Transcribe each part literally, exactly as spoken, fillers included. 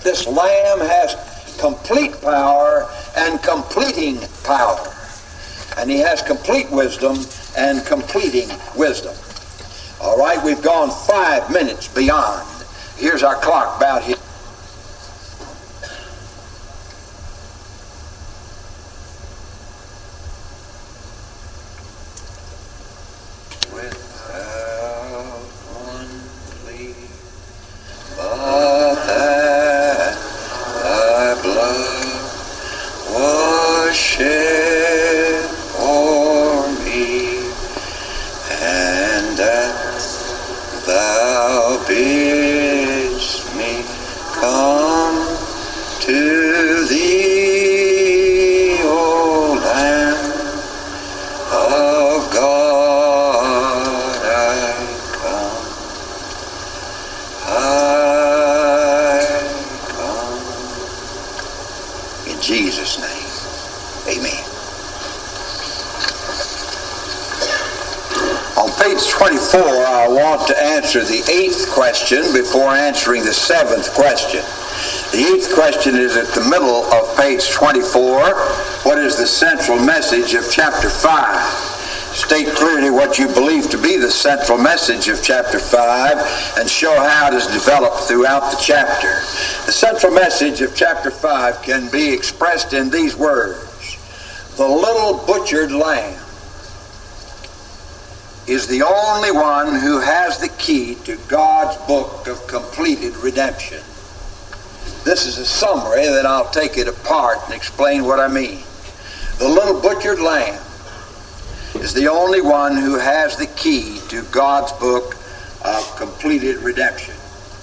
This Lamb has complete power and completing power. And he has complete wisdom and completing wisdom. All right, we've gone five minutes beyond. Here's our clock about here. The eighth question before answering the seventh question. The eighth question is at the middle of page twenty-four. What is the central message of chapter five? State clearly what you believe to be the central message of chapter five and show how it is developed throughout the chapter. The central message of chapter five can be expressed in these words: the little butchered lamb is the only one who has the key to God's book of completed redemption. This is a summary, then I'll take it apart and explain what I mean. The little butchered lamb is the only one who has the key to God's book of completed redemption.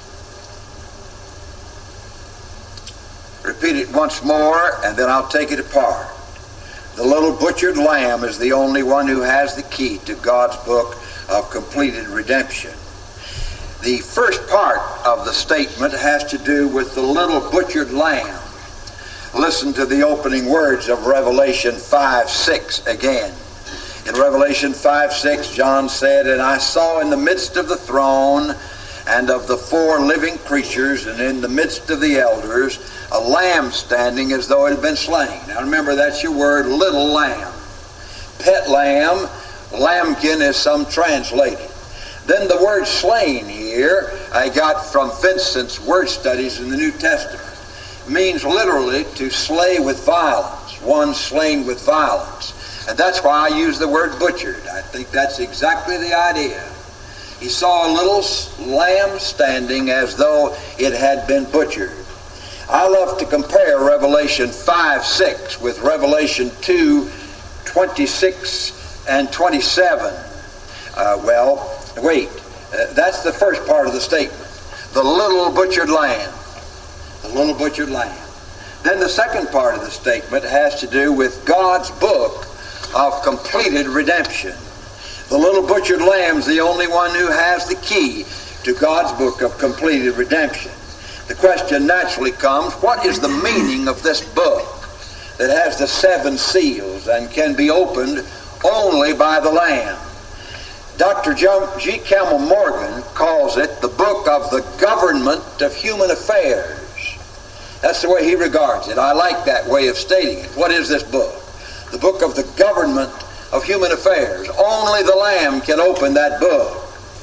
Repeat it once more, and then I'll take it apart. The little butchered lamb is the only one who has the key to God's book of completed redemption. The first part of the statement has to do with the little butchered lamb. Listen to the opening words of Revelation five six again. In Revelation five six, John said, "And I saw in the midst of the throne and of the four living creatures and in the midst of the elders a lamb standing as though it had been slain." Now remember, that's your word, little lamb. Pet lamb, lambkin as some translate it. Then the word slain here, I got from Vincent's word studies in the New Testament, means literally to slay with violence, one slain with violence. And that's why I use the word butchered. I think that's exactly the idea. He saw a little lamb standing as though it had been butchered. I love to compare Revelation five six with Revelation two twenty-six and twenty-seven. Uh, well, wait. Uh, that's the first part of the statement. The little butchered lamb. The little butchered lamb. Then the second part of the statement has to do with God's book of completed redemption. The little butchered lamb is the only one who has the key to God's book of completed redemption. The question naturally comes, what is the meaning of this book that has the seven seals and can be opened only by the Lamb? Doctor G. Campbell Morgan calls it the book of the government of human affairs. That's the way he regards it. I like that way of stating it. What is this book? The book of the government of human affairs. Only the Lamb can open that book.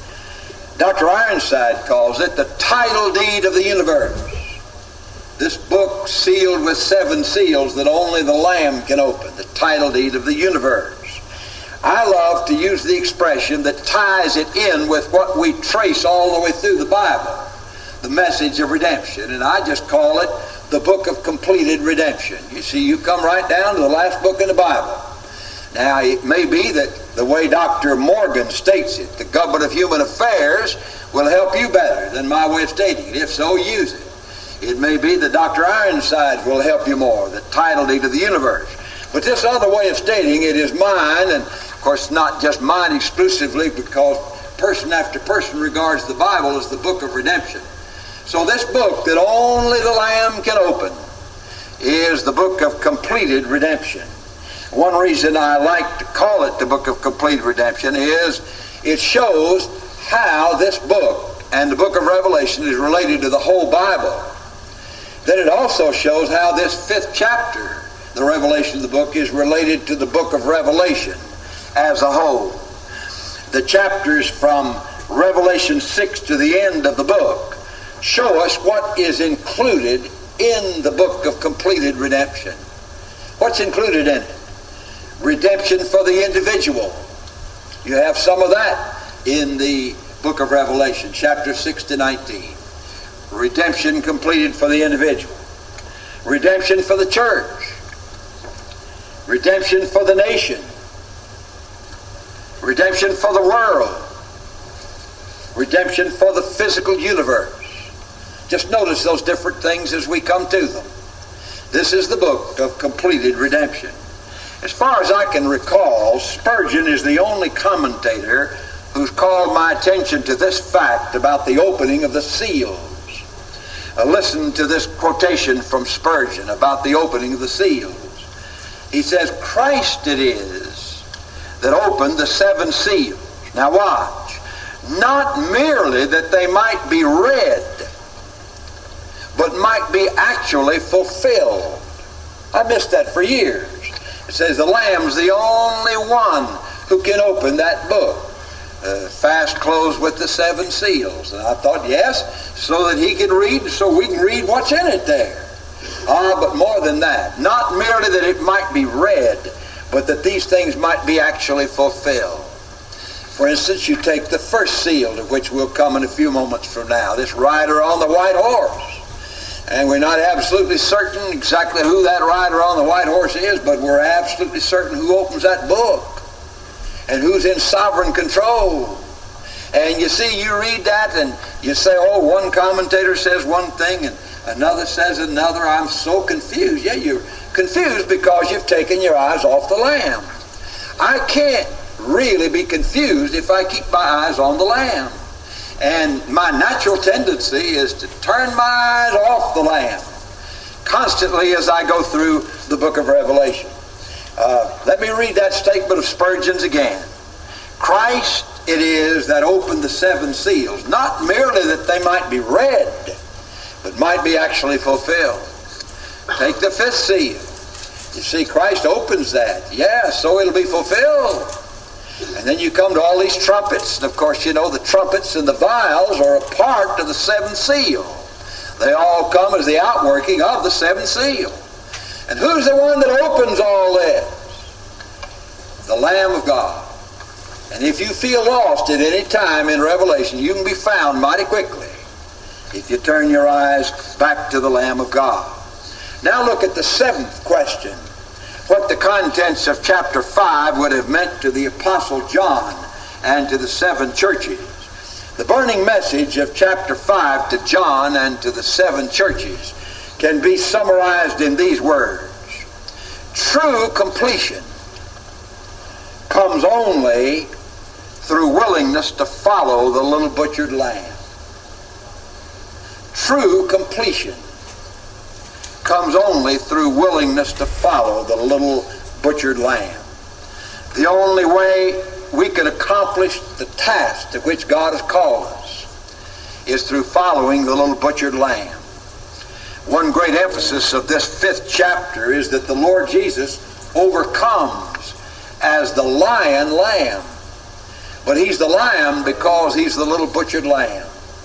Doctor Ironside calls it the title deed of the universe. This book sealed with seven seals that only the Lamb can open, the title deed of the universe. I love to use the expression that ties it in with what we trace all the way through the Bible, the message of redemption, and I just call it the book of completed redemption. You see, you come right down to the last book in the Bible. Now, it may be that the way Doctor Morgan states it, the government of human affairs, will help you better than my way of stating it. If so, use it. It may be that Doctor Ironsides will help you more, the title deed of the universe. But this other way of stating it is mine, and of course not just mine exclusively, because person after person regards the Bible as the book of redemption. So this book that only the Lamb can open is the book of completed redemption. One reason I like to call it the book of completed redemption is it shows how this book and the book of Revelation is related to the whole Bible. then it also shows how this fifth chapter, the revelation of the book, is related to the book of Revelation as a whole. The chapters from Revelation six to the end of the book show us what is included in the book of completed redemption. What's included in it? Redemption for the individual. You have some of that in the book of Revelation, chapter six to nineteen. Redemption completed for the individual. Redemption for the church. Redemption for the nation. Redemption for the world. Redemption for the physical universe. Just notice those different things as we come to them. This is the book of completed redemption. As far as I can recall, Spurgeon is the only commentator who's called my attention to this fact about the opening of the seals. Uh, listen to this quotation from Spurgeon about the opening of the seals. He says, Christ it is that opened the seven seals. Now watch. Not merely that they might be read, but might be actually fulfilled. I missed that for years. It says the Lamb's the only one who can open that book, uh, fast closed with the seven seals. And I thought, yes, so that he can read, so we can read what's in it there. Ah, but more than that. Not merely that it might be read, but that these things might be actually fulfilled. For instance, you take the first seal, to which we'll come in a few moments from now, this rider on the white horse. And we're not absolutely certain exactly who that rider on the white horse is, but we're absolutely certain who opens that book and who's in sovereign control. And you see, you read that and you say, oh, one commentator says one thing and another says another. I'm so confused. Yeah, you're confused because you've taken your eyes off the Lamb. I can't really be confused if I keep my eyes on the Lamb. And my natural tendency is to turn my eyes off the Lamb constantly as I go through the book of Revelation. Uh, let me read that statement of Spurgeon's again. Christ it is that opened the seven seals, not merely that they might be read, but might be actually fulfilled. Take the fifth seal. You see, Christ opens that. Yeah, so it'll be fulfilled. And then you come to all these trumpets, and of course you know the trumpets and the vials are a part of the seventh seal. They all come as the outworking of the seventh seal. And who's the one that opens all this? The Lamb of God. And if you feel lost at any time in Revelation, you can be found mighty quickly if you turn your eyes back to the Lamb of God. Now look at the seventh question. What the contents of chapter five would have meant to the Apostle John and to the seven churches. The burning message of chapter five to John and to the seven churches can be summarized in these words. True completion comes only through willingness to follow the little butchered lamb. True completion comes only through willingness to follow the little butchered lamb. The only way we can accomplish the task to which God has called us is through following the little butchered lamb. One great emphasis of this fifth chapter is that the Lord Jesus overcomes as the lion lamb. But he's the lamb because he's the little butchered lamb.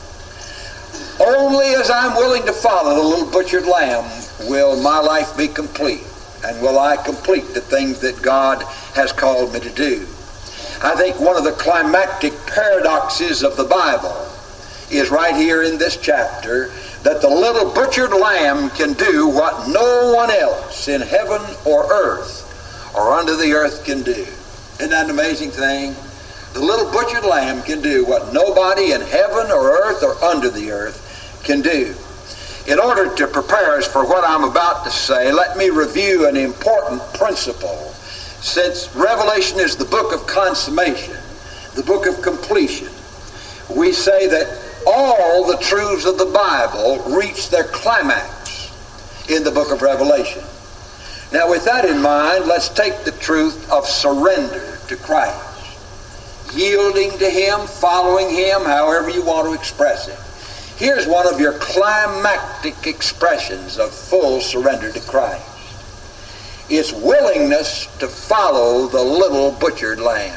Only as I'm willing to follow the little butchered lamb will my life be complete, and will I complete the things that God has called me to do. I think one of the climactic paradoxes of the Bible is right here in this chapter, that the little butchered lamb can do what no one else in heaven or earth or under the earth can do. Isn't that an amazing thing? The little butchered lamb can do what nobody in heaven or earth or under the earth can do. In order to prepare us for what I'm about to say, let me review an important principle. Since Revelation is the book of consummation, the book of completion, we say that all the truths of the Bible reach their climax in the book of Revelation. Now, with that in mind, let's take the truth of surrender to Christ. Yielding to Him, following Him, however you want to express it. Here's one of your climactic expressions of full surrender to Christ. It's willingness to follow the little butchered lamb.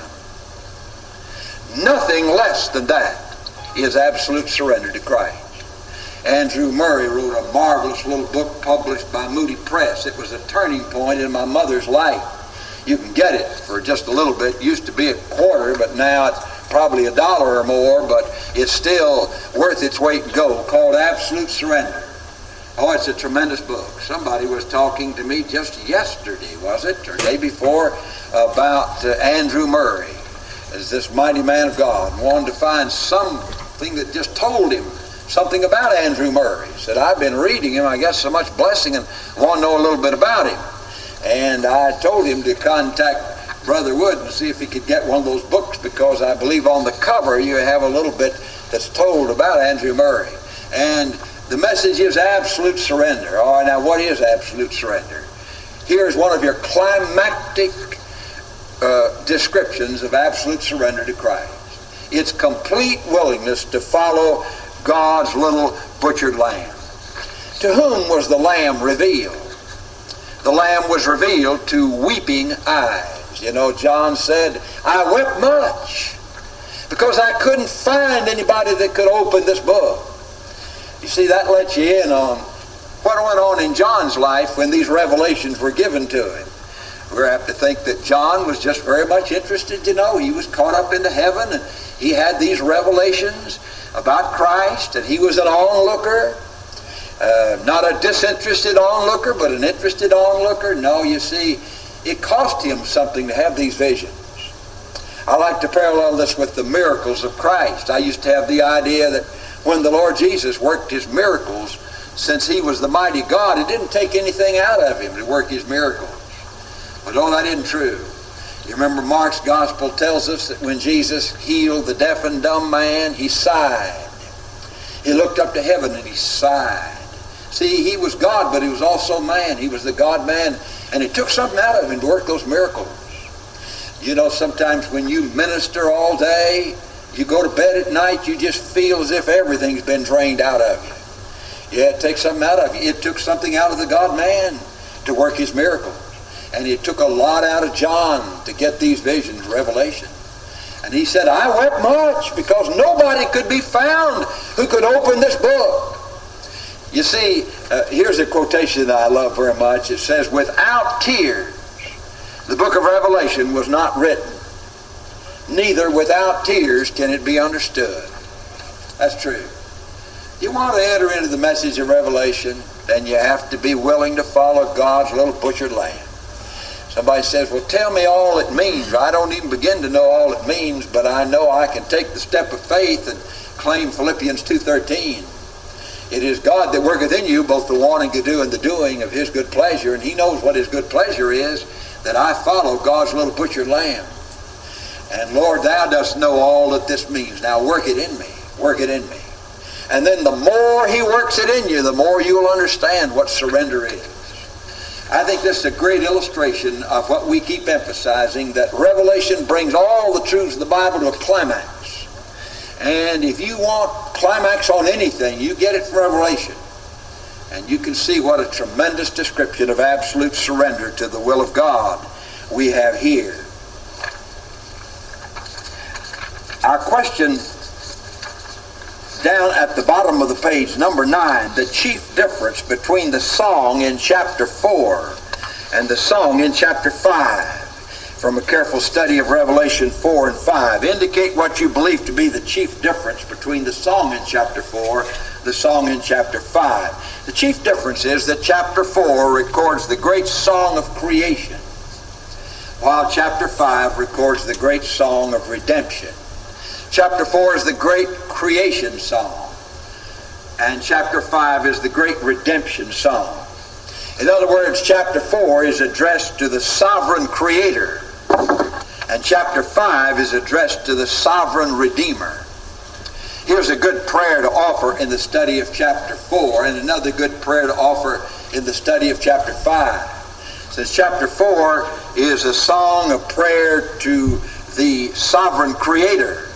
Nothing less than that is absolute surrender to Christ. Andrew Murray wrote a marvelous little book published by Moody Press. It was a turning point in my mother's life. You can get it for just a little bit. It used to be a quarter, but now it's probably a dollar or more, but it's still worth its weight in gold, called Absolute Surrender. Oh, it's a tremendous book. Somebody was talking to me just yesterday, was it, or day before, about uh, Andrew Murray as this mighty man of God, and wanted to find something that just told him something about Andrew Murray. He said, I've been reading him, I got so much blessing and want to know a little bit about him. And I told him to contact Brother Wood and see if he could get one of those books, because I believe on the cover you have a little bit that's told about Andrew Murray. And the message is absolute surrender. All right, now what is absolute surrender? Here's one of your climactic uh, descriptions of absolute surrender to Christ. It's complete willingness to follow God's little butchered lamb. To whom was the lamb revealed? The lamb was revealed to weeping eyes. You know, John said, I wept much because I couldn't find anybody that could open this book. You see, that lets you in on what went on in John's life when these revelations were given to him. We're apt to think that John was just very much interested, you know. He was caught up into heaven and he had these revelations about Christ, and he was an onlooker. Uh, not a disinterested onlooker, but an interested onlooker. No, you see, it cost him something to have these visions. I like to parallel this with the miracles of Christ. I used to have the idea that when the Lord Jesus worked his miracles, since he was the mighty God, it didn't take anything out of him to work his miracles. But no, that isn't true. You remember Mark's gospel tells us that when Jesus healed the deaf and dumb man, he sighed. He looked up to heaven and he sighed. See, he was God, but he was also man. He was the God-man, and it took something out of him to work those miracles. You know, sometimes when you minister all day, you go to bed at night, you just feel as if everything's been drained out of you. Yeah, it takes something out of you. It took something out of the God-man to work his miracles. And it took a lot out of John to get these visions, revelation. And he said, I wept much because nobody could be found who could open this book. You see, uh, here's a quotation that I love very much. It says, without tears, the book of Revelation was not written. Neither without tears can it be understood. That's true. You want to enter into the message of Revelation, then you have to be willing to follow God's little butchered lamb. Somebody says, well, tell me all it means. I don't even begin to know all it means, but I know I can take the step of faith and claim Philippians two thirteen. It is God that worketh in you both the wanting to do and the doing of his good pleasure, and he knows what his good pleasure is, that I follow God's little butchered lamb. And Lord, thou dost know all that this means. Now work it in me. Work it in me. And then the more he works it in you, the more you'll understand what surrender is. I think this is a great illustration of what we keep emphasizing, that Revelation brings all the truths of the Bible to a climax. And if you want climax on anything, you get it from Revelation. And you can see what a tremendous description of absolute surrender to the will of God we have here. Our question down at the bottom of the page, number nine, the chief difference between the song in chapter four and the song in chapter five. From a careful study of Revelation four and five, indicate what you believe to be the chief difference between the song in chapter four, the song in chapter five. The chief difference is that chapter four records the great song of creation, while chapter five records the great song of redemption. Chapter four is the great creation song, and chapter five is the great redemption song. In other words, chapter four is addressed to the sovereign creator, and chapter five is addressed to the sovereign redeemer. Here's a good prayer to offer in the study of chapter four, and another good prayer to offer in the study of chapter five. Since chapter four is a song of prayer to the sovereign creator,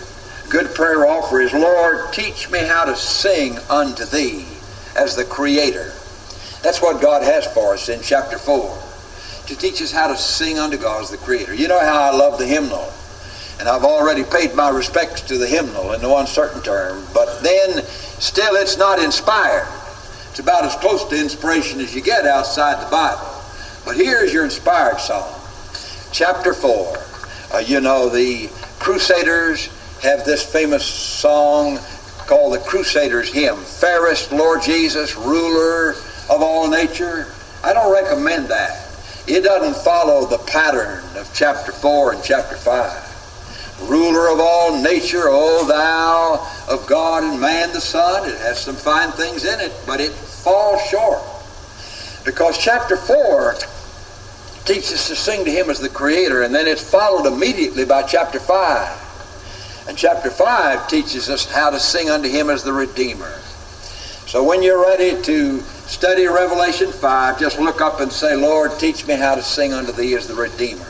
good prayer offer is, Lord, teach me how to sing unto thee as the Creator. That's what God has for us in chapter four, to teach us how to sing unto God as the Creator. You know how I love the hymnal, and I've already paid my respects to the hymnal in no uncertain term, but then still it's not inspired. It's about as close to inspiration as you get outside the Bible. But here's your inspired song. Chapter four. Uh, you know, the Crusaders have this famous song called the Crusaders' Hymn, Fairest Lord Jesus, ruler of all nature. I don't recommend that. It doesn't follow the pattern of chapter four and chapter five. Ruler of all nature, O thou of God and man the Son. It has some fine things in it, but it falls short. Because chapter four teaches us to sing to Him as the Creator, and then it's followed immediately by chapter five. And chapter five teaches us how to sing unto Him as the Redeemer. So when you're ready to study Revelation five, just look up and say, Lord, teach me how to sing unto Thee as the Redeemer.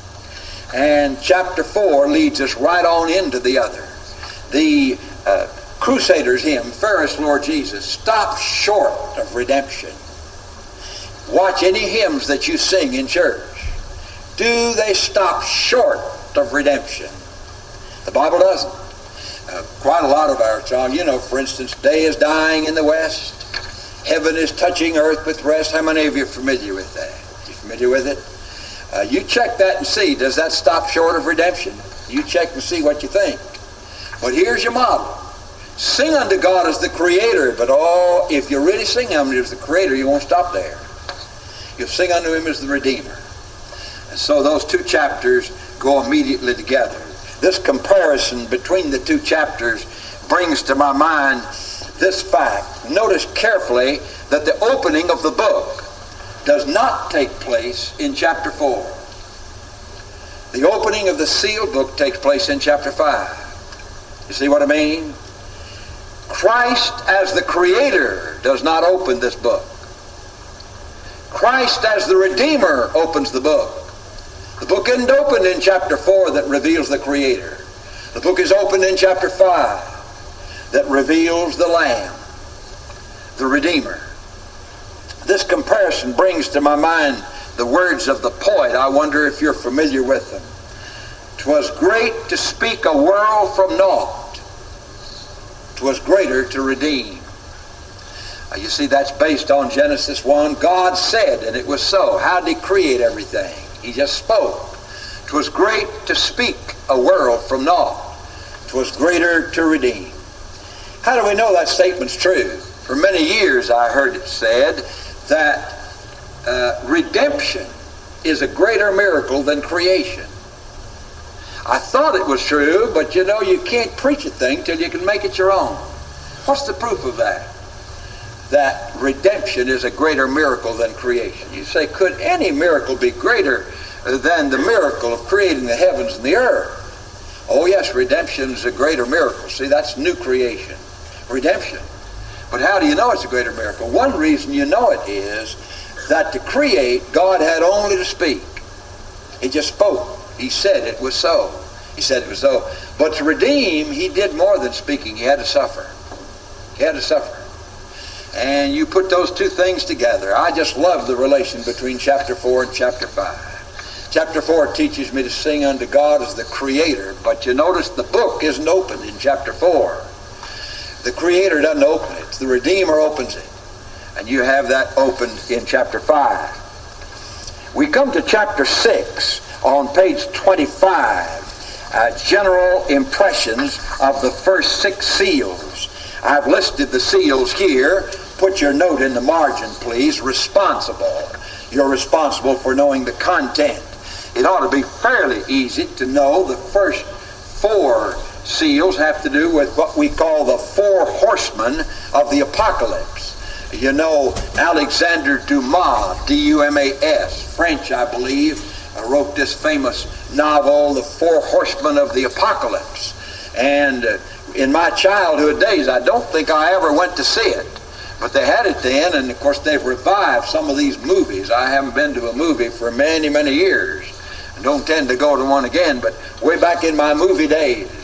And chapter four leads us right on into the other. The uh, Crusaders' Hymn, Fairest Lord Jesus, stops short of redemption. Watch any hymns that you sing in church. Do they stop short of redemption? The Bible doesn't. Uh, quite a lot of our songs, you know, for instance, day is dying in the west, heaven is touching earth with rest. How many of you are familiar with that? You familiar with it? Uh, you check that and see, does that stop short of redemption? You check and see what you think. But here's your model. Sing unto God as the Creator, but oh, if you really sing unto Him as the Creator, you won't stop there. You'll sing unto Him as the Redeemer. And so those two chapters go immediately together. This comparison between the two chapters brings to my mind this fact. Notice carefully that the opening of the book does not take place in chapter four. The opening of the sealed book takes place in chapter five. You see what I mean? Christ as the Creator does not open this book. Christ as the Redeemer opens the book. The book isn't opened in chapter four that reveals the Creator. The book is opened in chapter five that reveals the Lamb, the Redeemer. This comparison brings to my mind the words of the poet. I wonder if you're familiar with them. 'Twas great to speak a world from naught. 'Twas greater to redeem. Uh, you see, that's based on Genesis one. God said, and it was so. How did He create everything? He just spoke. 'Twas great to speak a world from naught. 'Twas greater to redeem. How do we know that statement's true? For many years I heard it said that uh, redemption is a greater miracle than creation. I thought it was true, but you know, you can't preach a thing till you can make it your own. What's the proof of that? That redemption is a greater miracle than creation. You say, could any miracle be greater than the miracle of creating the heavens and the earth? Oh yes, redemption is a greater miracle. See, that's new creation. Redemption. But how do you know it's a greater miracle? One reason you know it is that to create, God had only to speak. He just spoke. He said it was so. He said it was so. But to redeem, He did more than speaking. He had to suffer. He had to suffer. And you put those two things together. I just love the relation between chapter four and chapter five. Chapter four teaches me to sing unto God as the Creator, but you notice the book isn't opened in chapter four. The Creator doesn't open it. The Redeemer opens it. And you have that opened in chapter five. We come to chapter six on page twenty-five. Uh, general impressions of the first six seals. I've listed the seals here. Put your note in the margin, please. Responsible. You're responsible for knowing the content. It ought to be fairly easy to know the first four seals have to do with what we call the four horsemen of the apocalypse. You know, Alexander Dumas, D U M A S, French, I believe, uh, wrote this famous novel, The Four Horsemen of the Apocalypse. And uh, in my childhood days, I don't think I ever went to see it. But they had it then, and of course they've revived some of these movies. I haven't been to a movie for many, many years. I don't tend to go to one again, but way back in my movie days,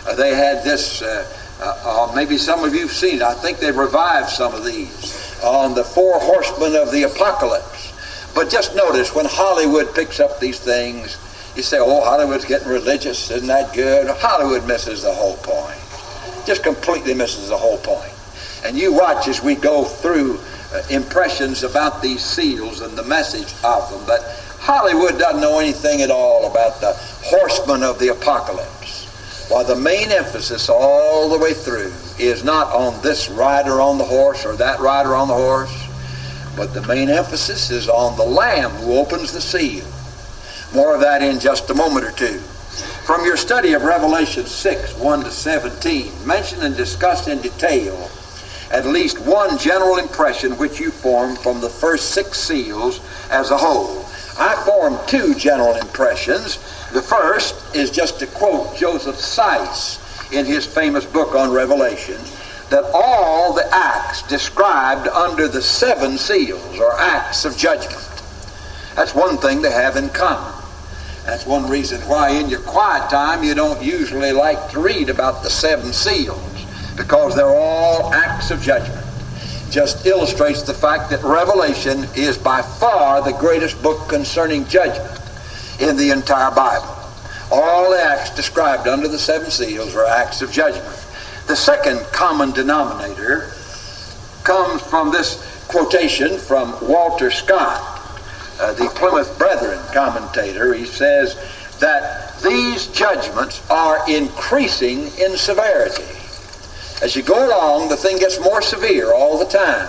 uh, they had this, uh, uh, uh, maybe some of you have seen it. I think they've revived some of these on the four horsemen of the apocalypse. But just notice, when Hollywood picks up these things, you say, oh, Hollywood's getting religious, isn't that good? Hollywood misses the whole point. Just completely misses the whole point. And you watch as we go through uh, impressions about these seals and the message of them. But Hollywood doesn't know anything at all about the horsemen of the apocalypse. While the main emphasis all the way through is not on this rider on the horse or that rider on the horse, but the main emphasis is on the Lamb who opens the seal. More of that in just a moment or two. From your study of Revelation six, one to seventeen, mention and discuss in detail at least one general impression which you form from the first six seals as a whole. I formed two general impressions. The first is just to quote Joseph Seiss in his famous book on Revelation, that all the acts described under the seven seals are acts of judgment. That's one thing they have in common. That's one reason why in your quiet time you don't usually like to read about the seven seals, because they're all acts of judgment. Just illustrates the fact that Revelation is by far the greatest book concerning judgment in the entire Bible. All the acts described under the seven seals are acts of judgment. The second common denominator comes from this quotation from Walter Scott, Uh, the Plymouth Brethren commentator. He says that these judgments are increasing in severity. As you go along, the thing gets more severe all the time.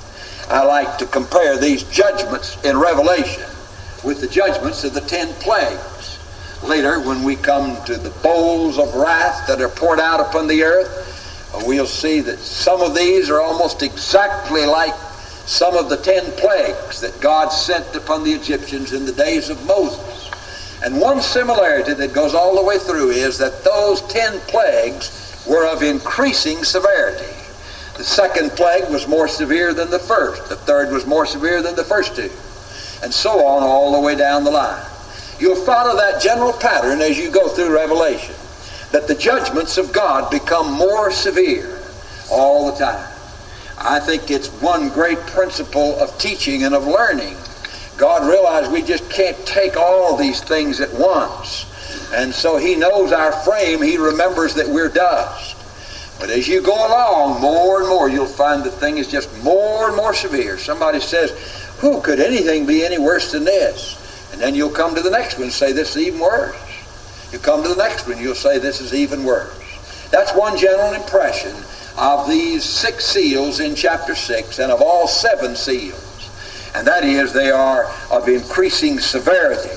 I like to compare these judgments in Revelation with the judgments of the ten plagues. Later, when we come to the bowls of wrath that are poured out upon the earth, we'll see that some of these are almost exactly like some of the ten plagues that God sent upon the Egyptians in the days of Moses. And one similarity that goes all the way through is that those ten plagues were of increasing severity. The second plague was more severe than the first. The third was more severe than the first two. And so on all the way down the line. You'll follow that general pattern as you go through Revelation, that the judgments of God become more severe all the time. I think it's one great principle of teaching and of learning. God realized we just can't take all these things at once. And so He knows our frame. He remembers that we're dust. But as you go along, more and more, you'll find the thing is just more and more severe. Somebody says, who could anything be any worse than this? And then you'll come to the next one and say, this is even worse. You come to the next one, you'll say, this is even worse. That's one general impression of these six seals in chapter six, and of all seven seals. And that is, they are of increasing severity.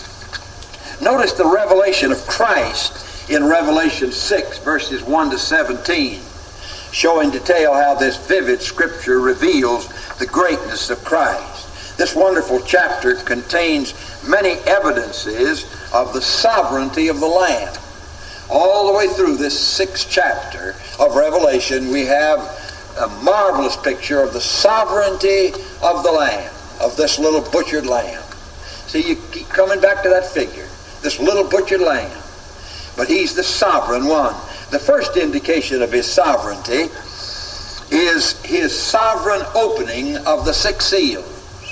Notice the revelation of Christ in Revelation six, verses one to seventeen, show in detail how this vivid scripture reveals the greatness of Christ. This wonderful chapter contains many evidences of the sovereignty of the Lamb. All the way through this sixth chapter of Revelation, we have a marvelous picture of the sovereignty of the Lamb, of this little butchered lamb. See, you keep coming back to that figure, this little butchered lamb. But He's the sovereign one. The first indication of His sovereignty is His sovereign opening of the six seals.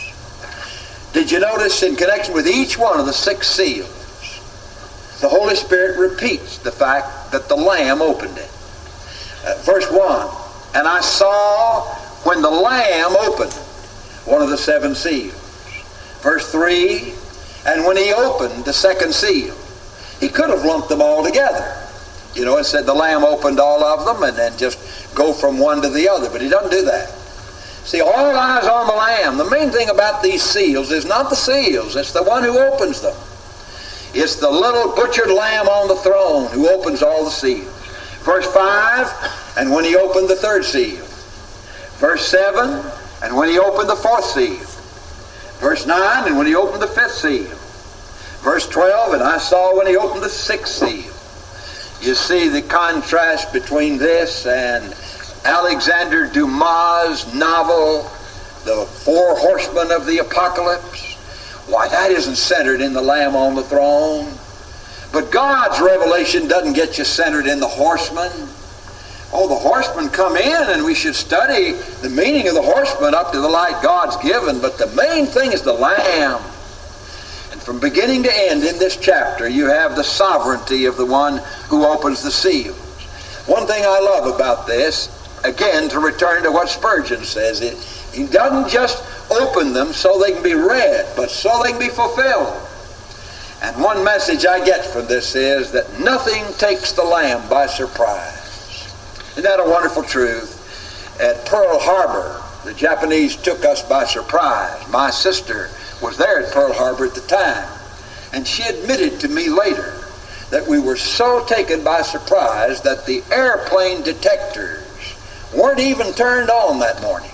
Did you notice in connection with each one of the six seals, the Holy Spirit repeats the fact that the Lamb opened it. Uh, verse one, and I saw when the Lamb opened one of the seven seals. Verse three, and when He opened the second seal. He could have lumped them all together. You know, it said the Lamb opened all of them and then just go from one to the other, but He doesn't do that. See, all eyes on the Lamb. The main thing about these seals is not the seals, it's the one who opens them. It's the little butchered lamb on the throne who opens all the seals. Verse five, and when He opened the third seal. Verse seven, and when He opened the fourth seal. Verse nine, and when He opened the fifth seal. Verse twelve, and I saw when He opened the sixth seal. You see the contrast between this and Alexander Dumas' novel, The Four Horsemen of the Apocalypse. Why, that isn't centered in the Lamb on the throne. But God's revelation doesn't get you centered in the horseman. Oh, the horsemen come in, and we should study the meaning of the horseman up to the light God's given, but the main thing is the Lamb. And from beginning to end in this chapter, you have the sovereignty of the one who opens the seals. One thing I love about this, again, to return to what Spurgeon says, it, he doesn't just open them so they can be read, but so they can be fulfilled. And one message I get from this is that nothing takes the Lamb by surprise. Isn't that a wonderful truth? At Pearl Harbor, the Japanese took us by surprise. My sister was there at Pearl Harbor at the time, and she admitted to me later that we were so taken by surprise that the airplane detectors weren't even turned on that morning.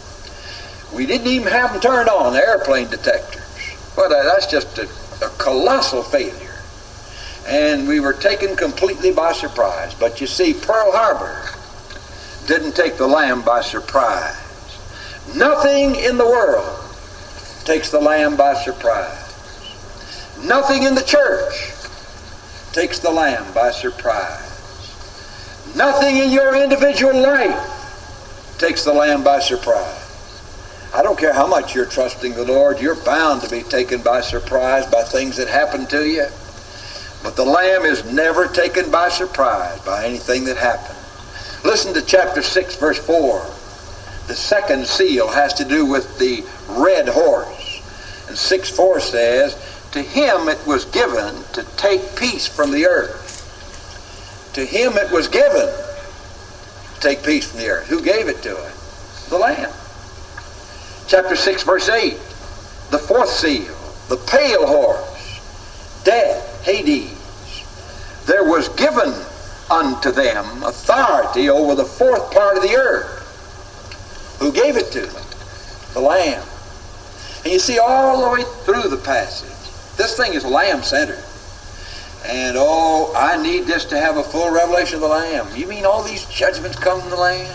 We didn't even have them turned on, the airplane detectors. But that's just a, a colossal failure. And we were taken completely by surprise. But you see, Pearl Harbor didn't take the Lamb by surprise. Nothing in the world takes the Lamb by surprise. Nothing in the church takes the Lamb by surprise. Nothing in your individual life takes the Lamb by surprise. I don't care how much you're trusting the Lord, you're bound to be taken by surprise by things that happen to you. But the Lamb is never taken by surprise by anything that happens. Listen to chapter six, verse four. The second seal has to do with the red horse. And six four says, to him it was given to take peace from the earth. To him it was given to take peace from the earth. Who gave it to him? The Lamb. Chapter six, verse eight. The fourth seal, the pale horse, death, Hades. There was given unto them authority over the fourth part of the earth. Who gave it to them? The Lamb. And you see all the way through the passage, this thing is Lamb-centered. And oh, I need this to have a full revelation of the Lamb. You mean all these judgments come from the Lamb?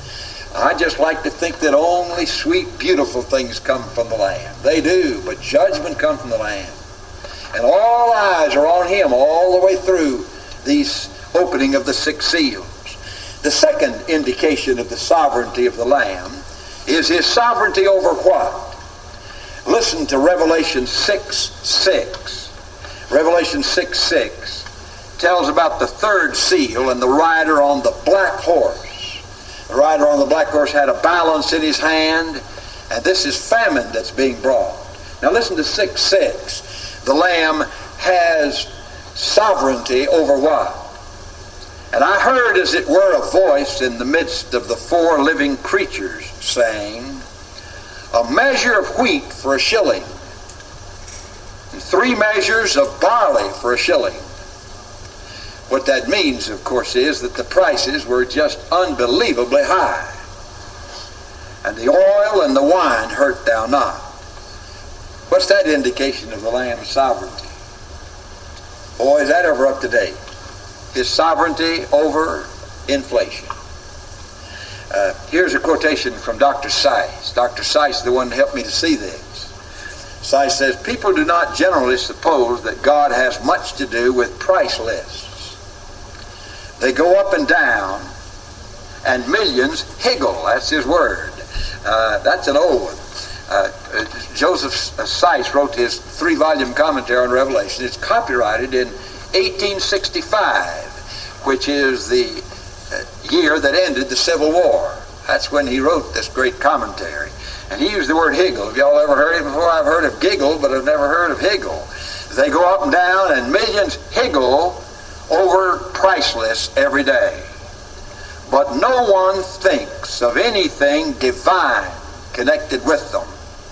I just like to think that only sweet, beautiful things come from the Lamb. They do, but judgment comes from the Lamb. And all eyes are on him all the way through these opening of the six seals. The second indication of the sovereignty of the Lamb is his sovereignty over what? Listen to Revelation six six. Revelation six six tells about the third seal and the rider on the black horse. The rider on the black horse had a balance in his hand, and this is famine that's being brought. Now listen to six six. The Lamb has sovereignty over what? And I heard as it were a voice in the midst of the four living creatures saying, a measure of wheat for a shilling, and three measures of barley for a shilling. What that means, of course, is that the prices were just unbelievably high. And the oil and the wine hurt thou not. What's that indication of the Lamb's sovereignty? Boy, is that ever up to date. His sovereignty over inflation. Uh, here's a quotation from Doctor Seiss. Doctor Seiss is the one who helped me to see this. Seiss says, people do not generally suppose that God has much to do with price lists. They go up and down, and millions higgle. That's his word. Uh, that's an old one. Uh, Joseph Seiss wrote his three-volume commentary on Revelation. It's copyrighted in eighteen sixty-five, which is the uh, year that ended the Civil War. That's when he wrote this great commentary. And he used the word higgle. Have y'all ever heard it before? I've heard of giggle, but I've never heard of higgle. They go up and down, and millions higgle over price lists every day. But no one thinks of anything divine connected with them.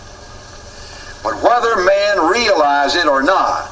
But whether man realize it or not,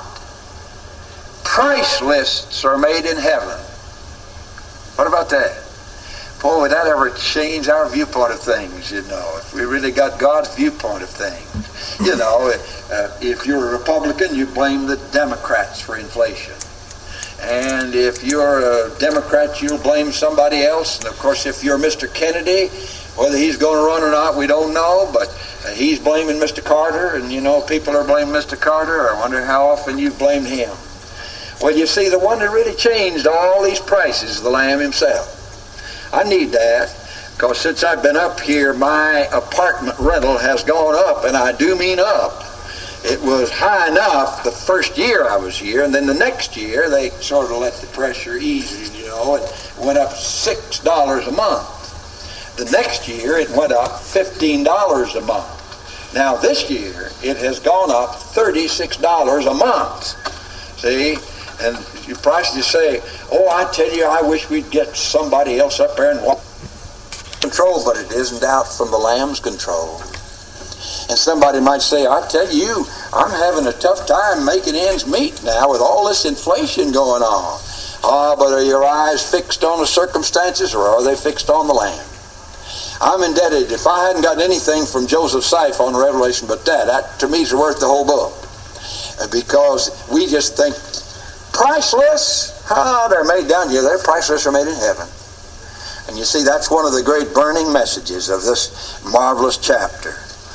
price lists are made in heaven. What about that? Boy, would that ever change our viewpoint of things, you know, if we really got God's viewpoint of things. You know, uh, if you're a Republican, you blame the Democrats for inflation. And if you're a Democrat, you'll blame somebody else. And of course, if you're Mister Kennedy, whether he's going to run or not, we don't know, but uh, he's blaming Mister Carter, and you know, people are blaming Mister Carter. I wonder how often you've blamed him. Well, you see, the one that really changed all these prices is the Lamb himself. I need that, because since I've been up here, my apartment rental has gone up, and I do mean up. It was high enough the first year I was here, and then the next year they sort of let the pressure ease, you know, and it went up six dollars a month. The next year it went up fifteen dollars a month. Now this year it has gone up thirty-six dollars a month. See? And you probably say, oh, I tell you, I wish we'd get somebody else up there and walk control, but it isn't out from the Lamb's control. And somebody might say, I tell you, I'm having a tough time making ends meet now with all this inflation going on. Ah, but are your eyes fixed on the circumstances, or are they fixed on the Lamb? I'm indebted. If I hadn't gotten anything from Joseph Seif on Revelation but that, that to me is worth the whole book. Because we just think, priceless? Ah, they're made down here. They're priceless or made in heaven. And you see, that's one of the great burning messages of this marvelous chapter.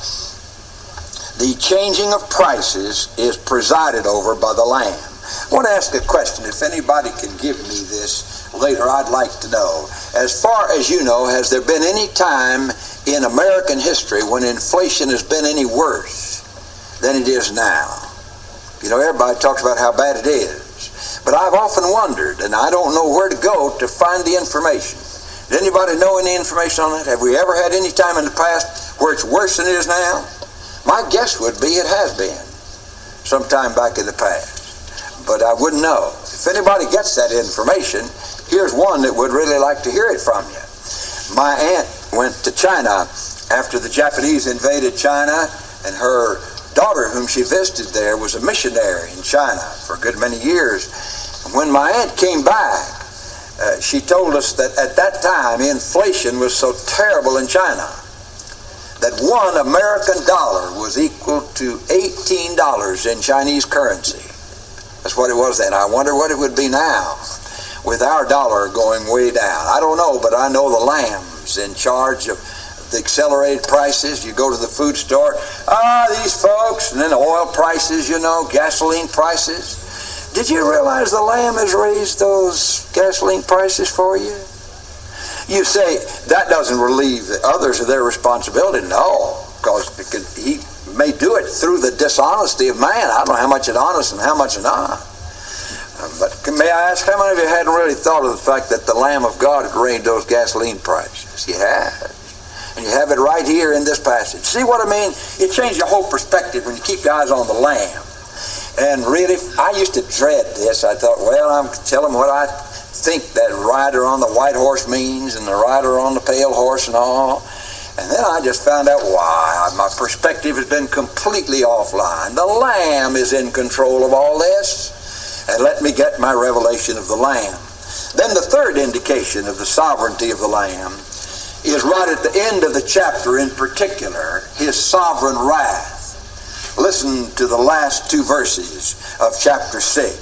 The changing of prices is presided over by the Lamb. I want to ask a question. If anybody can give me this later, I'd like to know. As far as you know, has there been any time in American history when inflation has been any worse than it is now? You know, everybody talks about how bad it is. But I've often wondered, and I don't know where to go to find the information. Does anybody know any information on that? Have we ever had any time in the past where it's worse than it is now? My guess would be it has been sometime back in the past. But I wouldn't know. If anybody gets that information, here's one that would really like to hear it from you. My aunt went to China after the Japanese invaded China, and her daughter, whom she visited there, was a missionary in China for a good many years. When my aunt came back, uh, she told us that at that time inflation was so terrible in China that one American dollar was equal to eighteen dollars in Chinese currency. That's what it was then. I wonder what it would be now with our dollar going way down. I don't know, but I know the Lamb's in charge of the accelerated prices. You go to the food store, ah, these folks, and then the oil prices, you know, gasoline prices. Did you realize the Lamb has raised those gasoline prices for you? You say, that doesn't relieve the others of their responsibility. No, because he may do it through the dishonesty of man. I don't know how much is honest and how much is not. But may I ask, how many of you hadn't really thought of the fact that the Lamb of God had raised those gasoline prices? You have. And you have it right here in this passage. See what I mean? It changes your whole perspective when you keep your eyes on the Lamb. And really, I used to dread this. I thought, well, I'm telling them what I think that rider on the white horse means and the rider on the pale horse and all. And then I just found out why. My perspective has been completely offline. The Lamb is in control of all this. And let me get my revelation of the Lamb. Then the third indication of the sovereignty of the Lamb is right at the end of the chapter, in particular, his sovereign wrath. Listen to the last two verses of chapter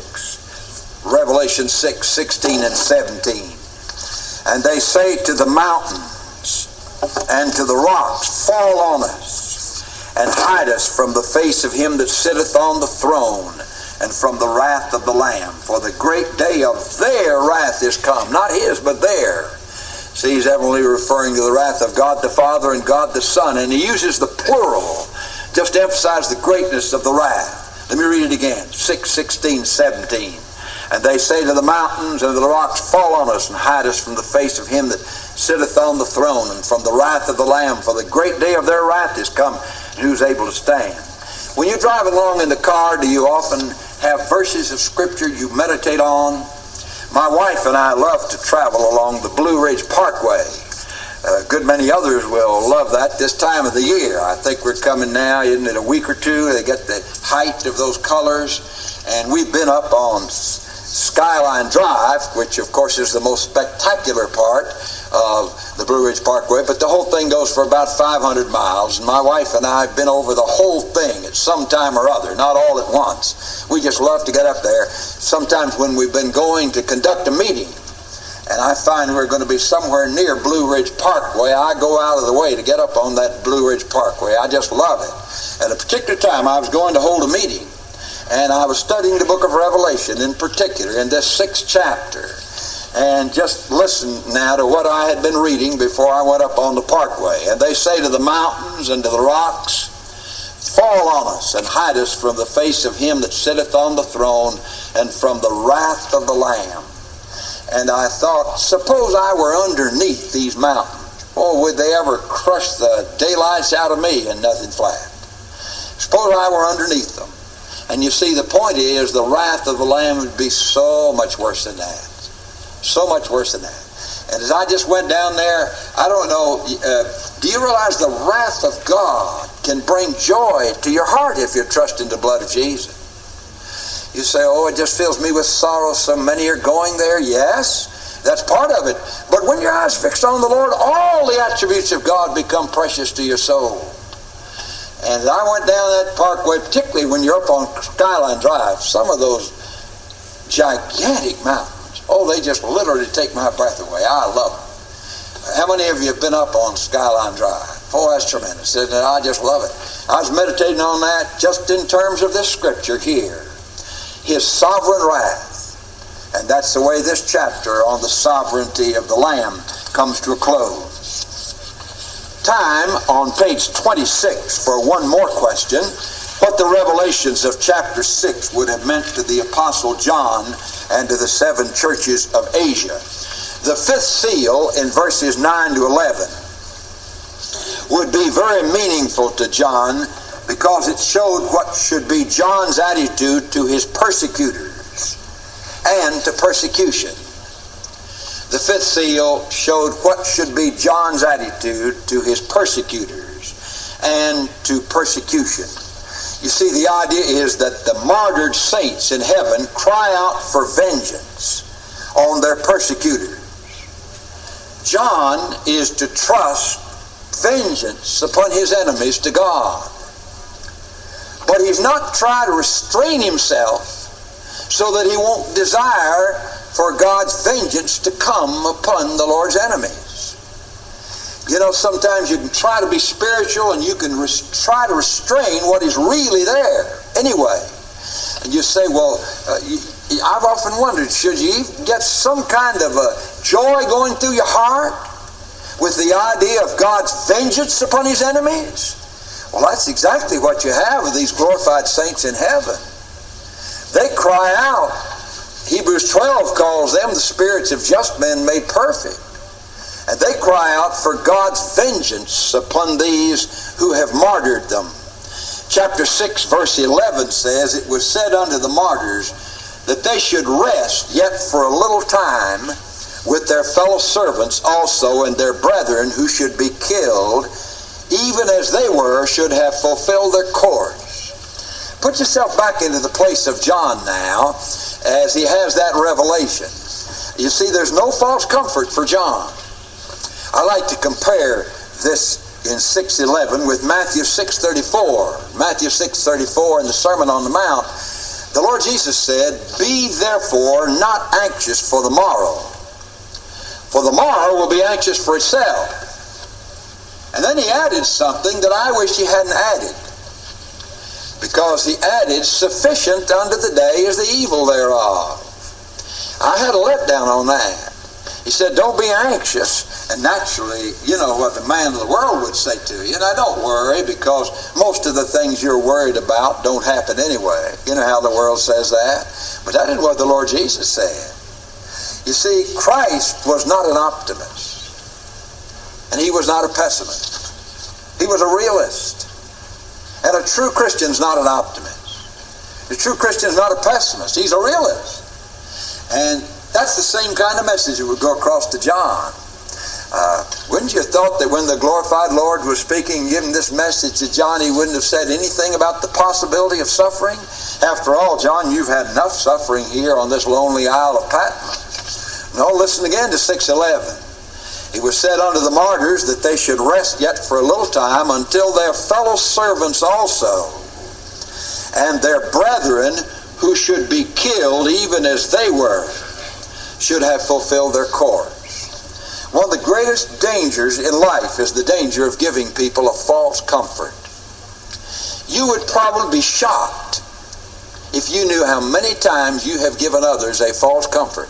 six, Revelation six, sixteen and seventeen. And they say to the mountains and to the rocks, fall on us, and hide us from the face of him that sitteth on the throne, and from the wrath of the Lamb. For the great day of their wrath is come. Not his, but their. See, he's evidently referring to the wrath of God the Father and God the Son. And he uses the plural just to emphasize the greatness of the wrath. Let me read it again. six, sixteen, seventeen. And they say to the mountains and to the rocks, fall on us and hide us from the face of him that sitteth on the throne and from the wrath of the Lamb. For the great day of their wrath is come, and who's able to stand? When you're driving along in the car, do you often have verses of Scripture you meditate on? My wife and I love to travel along the Blue Ridge Parkway. A good many others will love that this time of the year. I think we're coming now, isn't it, a week or two? They get the height of those colors. And we've been up on Skyline Drive, which of course is the most spectacular part of the Blue Ridge Parkway, but the whole thing goes for about five hundred miles, and my wife and I have been over the whole thing at some time or other, not all at once. We just love to get up there. Sometimes when we've been going to conduct a meeting, and I find we're going to be somewhere near Blue Ridge Parkway, I go out of the way to get up on that Blue Ridge Parkway. I just love it. At a particular time, I was going to hold a meeting, And I was studying the book of Revelation in particular, in this sixth chapter. And just listen now to what I had been reading before I went up on the parkway. And they say to the mountains and to the rocks, fall on us and hide us from the face of him that sitteth on the throne and from the wrath of the Lamb. And I thought, suppose I were underneath these mountains. Oh, would they ever crush the daylights out of me and nothing flat? Suppose I were underneath them. And you see, the point is, the wrath of the Lamb would be so much worse than that. So much worse than that. And as I just went down there, I don't know, uh, do you realize the wrath of God can bring joy to your heart if you trust in the blood of Jesus? You say, oh, it just fills me with sorrow. So many are going there. Yes, that's part of it. But when your eyes fixed on the Lord, all the attributes of God become precious to your soul. And I went down that parkway, particularly when you're up on Skyline Drive, some of those gigantic mountains. Oh, they just literally take my breath away. I love them. How many of you have been up on Skyline Drive? Oh, that's tremendous, isn't it? I just love it. I was meditating on that just in terms of this scripture here. His sovereign wrath. And that's the way this chapter on the sovereignty of the Lamb comes to a close. Time on page twenty-six for one more question. What the revelations of chapter six would have meant to the Apostle John and to the seven churches of Asia. The fifth seal in verses nine to eleven would be very meaningful to John because it showed what should be John's attitude to his persecutors and to persecution. The fifth seal showed what should be John's attitude to his persecutors and to persecution. You see, the idea is that the martyred saints in heaven cry out for vengeance on their persecutors. John is to trust vengeance upon his enemies to God. But he's not trying to restrain himself so that he won't desire for God's vengeance to come upon the Lord's enemies. You know, sometimes you can try to be spiritual and you can res- try to restrain what is really there anyway. And you say, well, uh, you, I've often wondered, should you even get some kind of a joy going through your heart with the idea of God's vengeance upon his enemies? Well, that's exactly what you have with these glorified saints in heaven. They cry out. Hebrews twelve calls them the spirits of just men made perfect. And they cry out for God's vengeance upon these who have martyred them. Chapter six, verse eleven says, it was said unto the martyrs that they should rest yet for a little time with their fellow servants also and their brethren who should be killed, even as they were, should have fulfilled their course. Put yourself back into the place of John now as he has that revelation. You see, there's no false comfort for John. I like to compare this in six eleven with Matthew six thirty-four. Matthew six thirty-four in the Sermon on the Mount, the Lord Jesus said, be therefore not anxious for the morrow, for the morrow will be anxious for itself. And then he added something that I wish he hadn't added, because he added, sufficient unto the day is the evil thereof. I had a letdown on that. He said, don't be anxious. And naturally, you know what the man of the world would say to you. Now, don't worry, because most of the things you're worried about don't happen anyway. You know how the world says that? But that isn't what the Lord Jesus said. You see, Christ was not an optimist. And he was not a pessimist. He was a realist. And a true Christian's not an optimist. The true Christian's not a pessimist. He's a realist. And that's the same kind of message that would go across to John. Uh, wouldn't you have thought that when the glorified Lord was speaking, giving this message to John, he wouldn't have said anything about the possibility of suffering? After all, John, you've had enough suffering here on this lonely Isle of Patmos. No, listen again to six eleven. It was said unto the martyrs that they should rest yet for a little time until their fellow servants also and their brethren who should be killed even as they were should have fulfilled their course. One of the greatest dangers in life is the danger of giving people a false comfort. You would probably be shocked if you knew how many times you have given others a false comfort.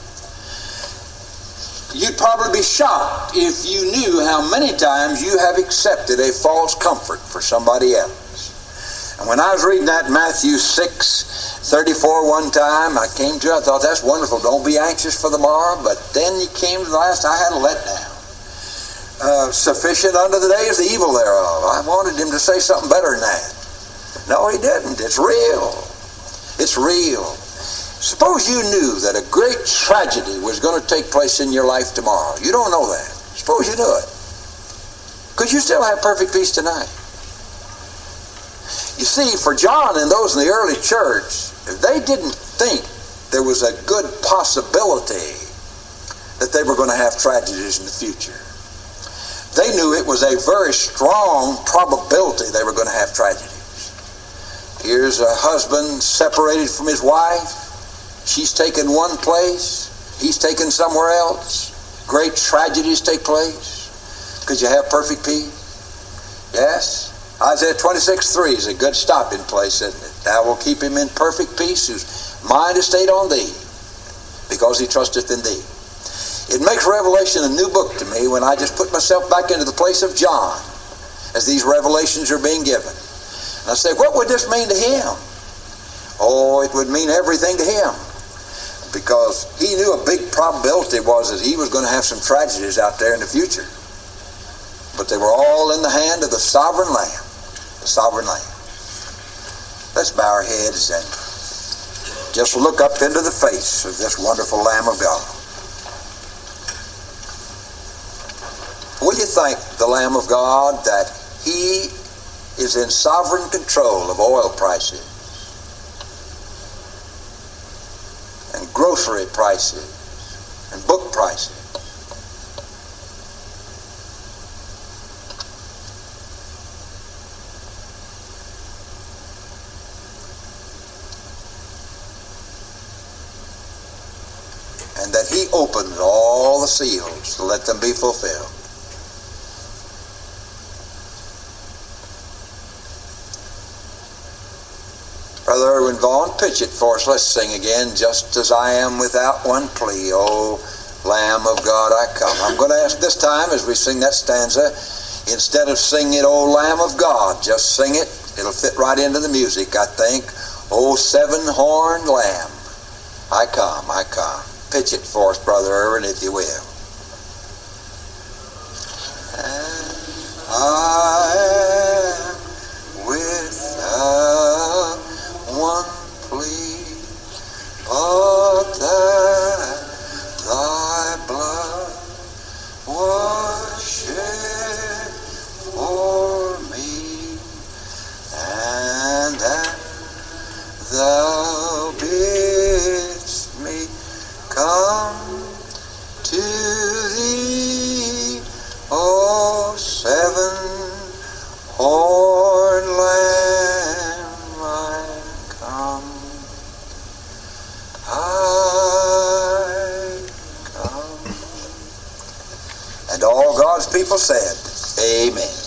You'd probably be shocked if you knew how many times you have accepted a false comfort for somebody else. And when I was reading that Matthew six thirty-four one time, I came to it, I thought, that's wonderful. Don't be anxious for the morrow. But then you came to the last, I had a letdown. Uh, sufficient unto the day is the evil thereof. I wanted him to say something better than that. No, he didn't. It's real. It's real. Suppose you knew that a great tragedy was going to take place in your life tomorrow. You don't know that. Suppose you knew it. Could you still have perfect peace tonight? You see, for John and those in the early church, they didn't think there was a good possibility that they were going to have tragedies in the future. They knew it was a very strong probability they were going to have tragedies. Here's a husband separated from his wife. She's taken one place, he's taken somewhere else. Great tragedies take place. Could you have perfect peace? Yes. Isaiah twenty-six three is a good stopping place, isn't it? Thou wilt keep him in perfect peace whose mind is stayed on thee, because he trusteth in thee. It makes Revelation a new book to me when I just put myself back into the place of John as these revelations are being given. And I say, what would this mean to him? Oh, it would mean everything to him. Because he knew a big probability was that he was going to have some tragedies out there in the future. But they were all in the hand of the sovereign Lamb. The sovereign Lamb. Let's bow our heads and just look up into the face of this wonderful Lamb of God. Will you thank the Lamb of God that he is in sovereign control of oil prices and grocery prices and book prices? And that he opens all the seals to let them be fulfilled. Brother Erwin Vaughn, pitch it for us. Let's sing again, just as I am without one plea. O Lamb of God, I come. I'm going to ask this time as we sing that stanza, instead of singing it, O Lamb of God, just sing it. It'll fit right into the music, I think. O seven-horned Lamb, I come, I come. Pitch it for us, Brother Erwin, if you will. And I am without one plea, but that thy blood was shed for me, and that thou bidst me come to thee, O seven-horned Lamb, I come, I come. And all God's people said, Amen.